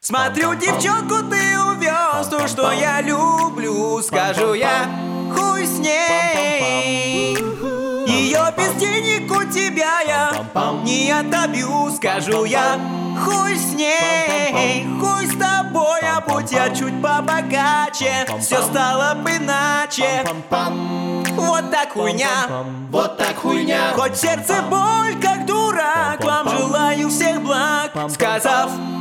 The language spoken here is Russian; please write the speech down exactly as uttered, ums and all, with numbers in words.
Смотрю, девчонку ты увез, то, что я люблю, скажу я, хуй с ней. Ее без денег у тебя я не отобью, скажу я, хуй с ней. Хуй с тобой, а будь я чуть побогаче, все стало бы иначе. Вот так хуйня, Вот так хуйня. хоть в сердце боль, как дурак, вам желаю всех благ, сказав